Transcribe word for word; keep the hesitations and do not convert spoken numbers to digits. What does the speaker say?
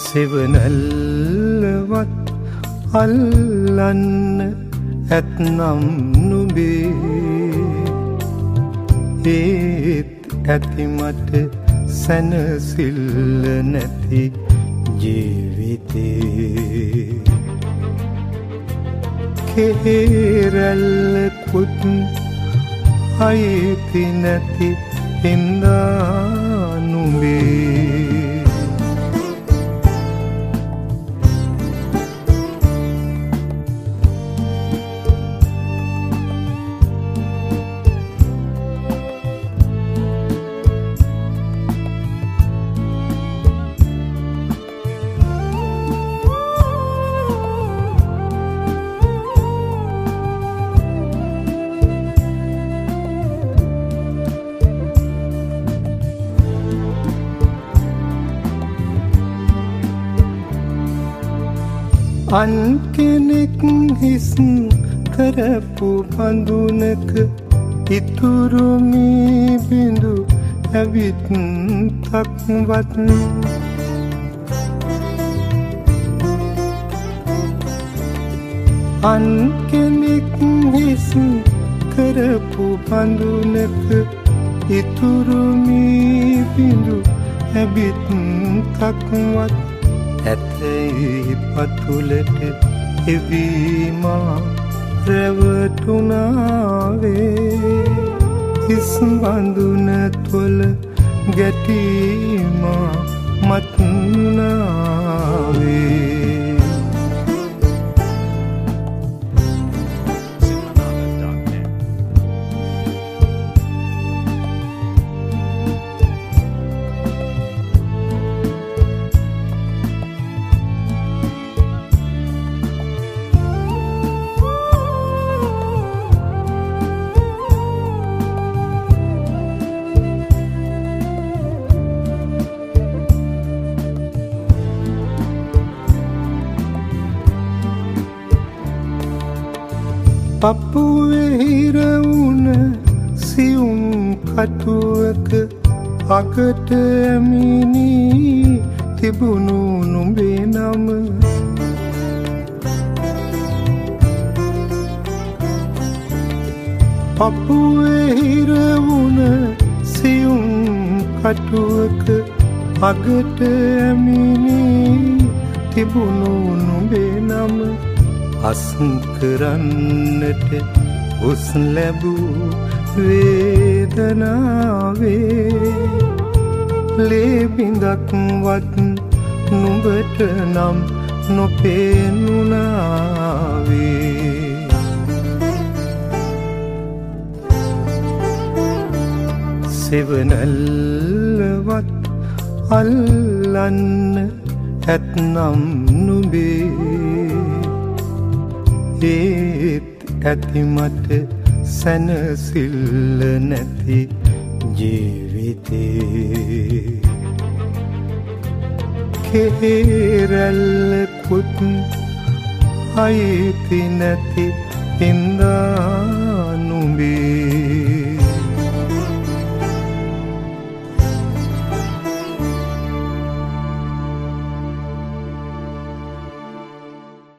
සෙවනල්ලවත් අල්ලන්න ඇත්නම් නුඹේ ඒත් ඇති මට සැනසිල්ල නැති ජීවිතේ කෙරල්ලකුත් අයිති නැති හින්දා නුඹේ අන් කෙනෙක් හිස් කරපු බඳුනක ඉතුරු මී බිඳු ඇවිත් තක්වත් අන් කෙනෙක් හිස් කරපු බඳුනක ඉතුරු මී බිඳු ඇවිත් තක්වත් ඇතැයි පතුලට එවීමා රැවටුනාවේ හිස් බඳුන තුළ ගැටීමා මත්නුනාවේ පපුවේ හිරවුන සියුම් කටුවක අකට ඇමිනී තිබුණු නුඹේ නම පපුවේ හිරවුන සියුම් කටුවක අකට ඇමිනී තිබුණු නුඹේ නම අස් කරන්නට උස් ලැබූ වේදනාවේ ලේබිඳක්වත් නුඹට නම් නොපෙනුනාවේ සෙවනල්ලවත් අල්ලන්න ඇත්නම් නුඹේ ඒත් ඇති මට සැනසිල්ල නැති ජීවිතේ කෙරල්ලකුත් අයිති නැති හින්දා